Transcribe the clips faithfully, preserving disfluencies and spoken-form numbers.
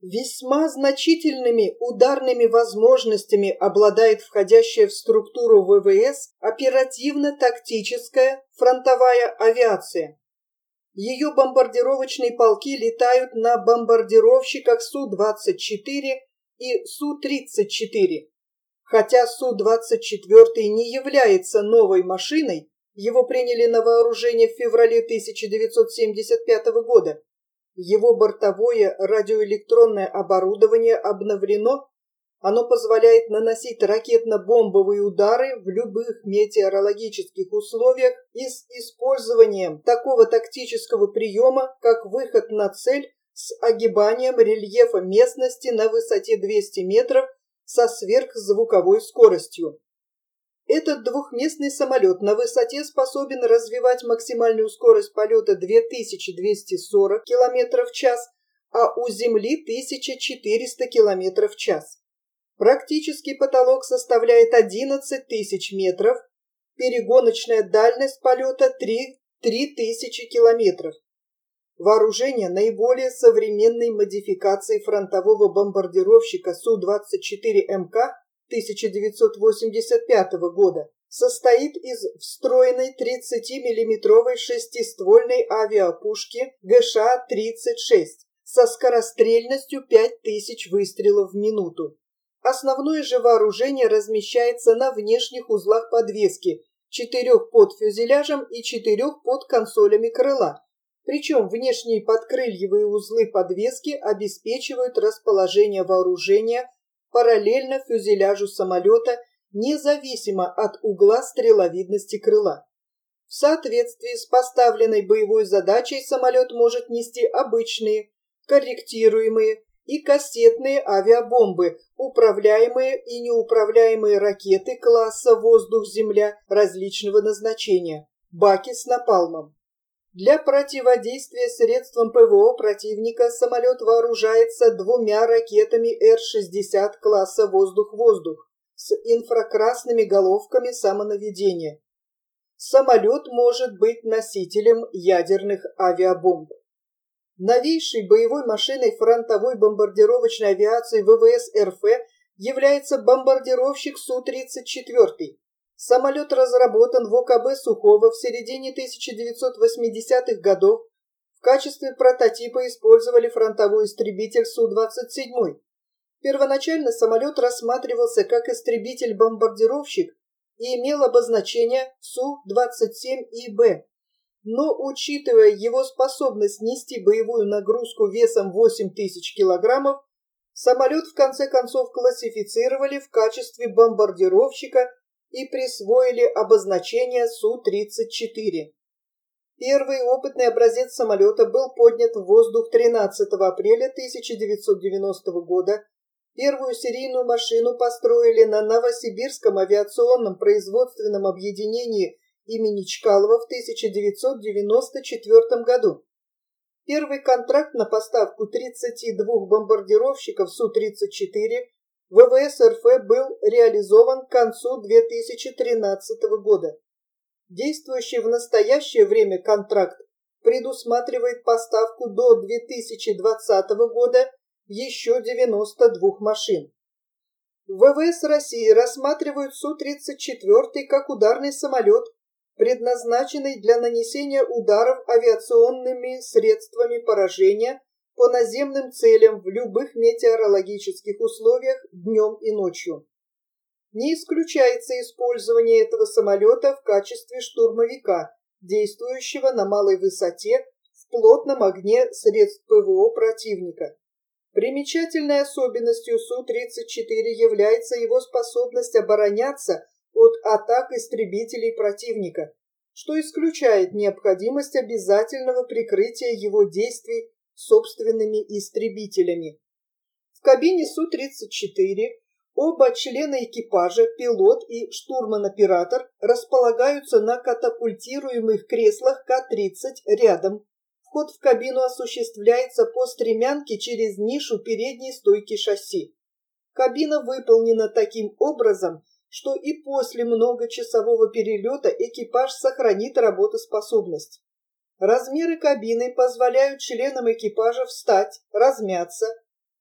Весьма значительными ударными возможностями обладает входящая в структуру ВВС оперативно-тактическая фронтовая авиация. Ее бомбардировочные полки летают на бомбардировщиках Су двадцать четыре и Су тридцать четыре. Хотя Су двадцать четыре не является новой машиной, его приняли на вооружение в феврале тысяча девятьсот семьдесят пятого года. Его бортовое радиоэлектронное оборудование обновлено, оно позволяет наносить ракетно-бомбовые удары в любых метеорологических условиях и с использованием такого тактического приема, как выход на цель с огибанием рельефа местности на высоте двести метров со сверхзвуковой скоростью. Этот двухместный самолет на высоте способен развивать максимальную скорость полета две тысячи двести сорок километров в час, а у Земли тысяча четыреста километров в час. Практический потолок составляет одиннадцать тысяч метров, перегоночная дальность полета три тысячи километров. Вооружение наиболее современной модификации фронтового бомбардировщика Су двадцать четыре М К тысяча девятьсот восемьдесят пятого года состоит из встроенной тридцатимиллиметровой шестиствольной авиапушки Г Ш А тридцать шесть со скорострельностью пять тысяч выстрелов в минуту. Основное же вооружение размещается на внешних узлах подвески, четырех под фюзеляжем и четырех под консолями крыла. Причем внешние подкрыльевые узлы подвески обеспечивают расположение вооружения параллельно фюзеляжу самолета, независимо от угла стреловидности крыла. В соответствии с поставленной боевой задачей самолет может нести обычные, корректируемые и кассетные авиабомбы, управляемые и неуправляемые ракеты класса «Воздух-Земля» различного назначения, баки с напалмом. Для противодействия средствам ПВО противника самолет вооружается двумя ракетами Р шестьдесят класса «Воздух-Воздух» с инфракрасными головками самонаведения. Самолет может быть носителем ядерных авиабомб. Новейшей боевой машиной фронтовой бомбардировочной авиации ВВС Р Ф является бомбардировщик Су тридцать четыре. Самолет разработан в О К Б Сухого в середине тысяча девятьсот восьмидесятых годов. В качестве прототипа использовали фронтовой истребитель Су двадцать семь. Первоначально самолет рассматривался как истребитель-бомбардировщик и имел обозначение Су двадцать семь И Б. Но, учитывая его способность нести боевую нагрузку весом восемь тысяч килограммов, самолет в конце концов классифицировали в качестве бомбардировщика и присвоили обозначение Су тридцать четыре. Первый опытный образец самолета был поднят в воздух тринадцатого апреля тысяча девятьсот девяностого года. Первую серийную машину построили на Новосибирском авиационном производственном объединении имени Чкалова в тысяча девятьсот девяносто четвёртом году. Первый контракт на поставку тридцати двух бомбардировщиков Су тридцать четыре ВВС Р Ф был реализован к концу две тысячи тринадцатого года. Действующий в настоящее время контракт предусматривает поставку до две тысячи двадцатого года еще девяноста двух машин. В ВВС России рассматривают Су тридцать четыре как ударный самолет, предназначенный для нанесения ударов авиационными средствами поражения по наземным целям в любых метеорологических условиях днем и ночью. Не исключается использование этого самолета в качестве штурмовика, действующего на малой высоте в плотном огне средств ПВО противника. Примечательной особенностью Су тридцать четыре является его способность обороняться от атак истребителей противника, что исключает необходимость обязательного прикрытия его действий собственными истребителями. В кабине Су тридцать четыре оба члена экипажа, пилот и штурман-оператор, располагаются на катапультируемых креслах К тридцать рядом. Вход в кабину осуществляется по стремянке через нишу передней стойки шасси. Кабина выполнена таким образом, что и после многочасового перелета экипаж сохранит работоспособность. Размеры кабины позволяют членам экипажа встать, размяться,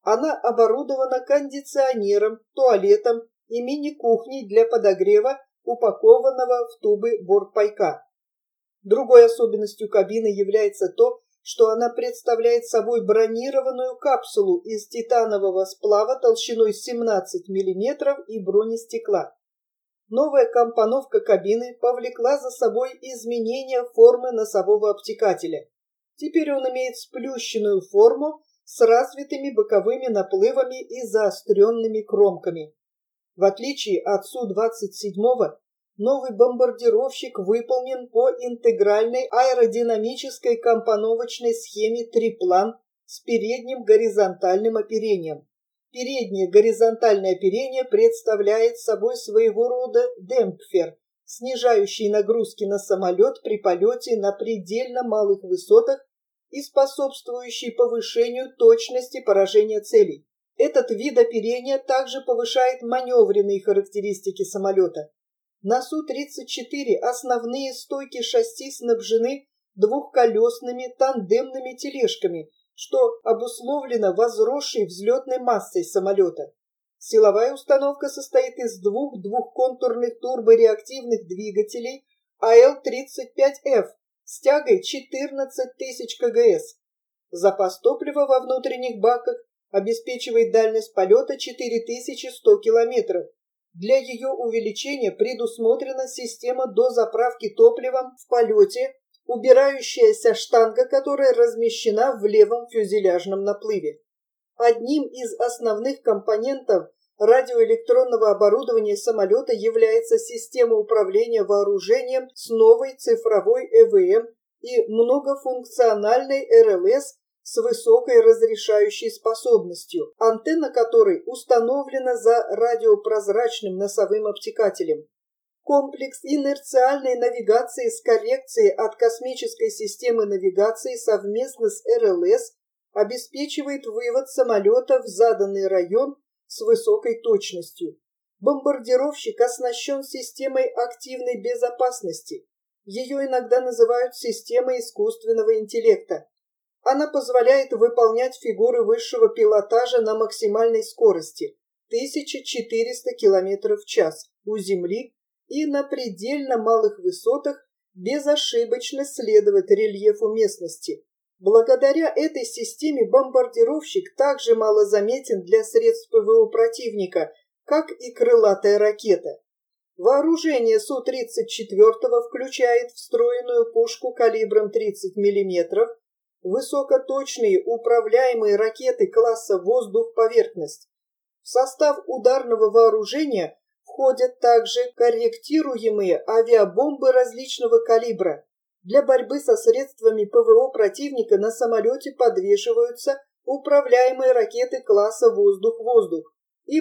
Она оборудована кондиционером, туалетом и мини-кухней для подогрева упакованного в тубы бортпайка. Другой особенностью кабины является то, что она представляет собой бронированную капсулу из титанового сплава толщиной семнадцать миллиметров и бронестекла. Новая компоновка кабины повлекла за собой изменение формы носового обтекателя. Теперь он имеет сплющенную форму с развитыми боковыми наплывами и заостренными кромками. В отличие от Су двадцать семь, новый бомбардировщик выполнен по интегральной аэродинамической компоновочной схеме триплан с передним горизонтальным оперением. Переднее горизонтальное оперение представляет собой своего рода демпфер, снижающий нагрузки на самолет при полете на предельно малых высотах и способствующий повышению точности поражения целей. Этот вид оперения также повышает маневренные характеристики самолета. На Су тридцать четыре основные стойки шасси снабжены двухколесными тандемными тележками, что обусловлено возросшей взлетной массой самолета. Силовая установка состоит из двух двухконтурных турбореактивных двигателей А Л тридцать пять Ф с тягой четырнадцать тысяч кГс. Запас топлива во внутренних баках обеспечивает дальность полета четыре тысячи сто километров. Для ее увеличения предусмотрена система дозаправки топливом в полете, убирающаяся штанга, которая размещена в левом фюзеляжном наплыве. Одним из основных компонентов радиоэлектронного оборудования самолета является система управления вооружением с новой цифровой Э В М и многофункциональной Р Л С с высокой разрешающей способностью, антенна которой установлена за радиопрозрачным носовым обтекателем. Комплекс инерциальной навигации с коррекцией от космической системы навигации совместно с Р Л С обеспечивает вывод самолета в заданный район с высокой точностью. Бомбардировщик оснащен системой активной безопасности. Ее иногда называют системой искусственного интеллекта. Она позволяет выполнять фигуры высшего пилотажа на максимальной скорости тысяча четыреста километров в час у Земли и на предельно малых высотах безошибочно следовать рельефу местности. Благодаря этой системе бомбардировщик также малозаметен для средств П В О противника, как и крылатая ракета. Вооружение Су тридцать четыре включает встроенную пушку калибром тридцать миллиметров, высокоточные управляемые ракеты класса «Воздух-поверхность». В состав ударного вооружения входят также корректируемые авиабомбы различного калибра. Для борьбы со средствами П В О противника на самолете подвешиваются управляемые ракеты класса «Воздух-воздух» и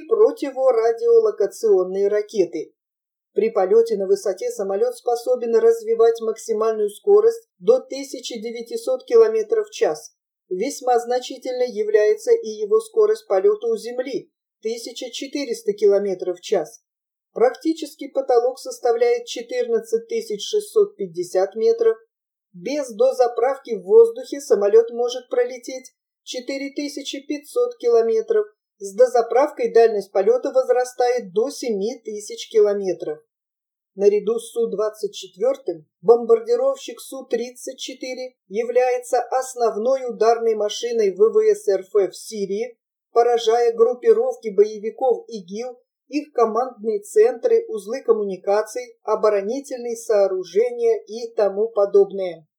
противорадиолокационные ракеты. При полете на высоте самолет способен развивать максимальную скорость до тысячи девятисот километров в час. Весьма значительной является и его скорость полета у Земли – тысяча четыреста километров в час. Практический потолок составляет четырнадцать тысяч шестьсот пятьдесят метров. Без дозаправки в воздухе самолет может пролететь четыре тысячи пятьсот километров. С дозаправкой дальность полета возрастает до семь тысяч километров. Наряду с Су двадцать четыре бомбардировщик Су тридцать четыре является основной ударной машиной В В С Р Ф в Сирии, поражая группировки боевиков ИГИЛ, их командные центры, узлы коммуникаций, оборонительные сооружения и тому подобное.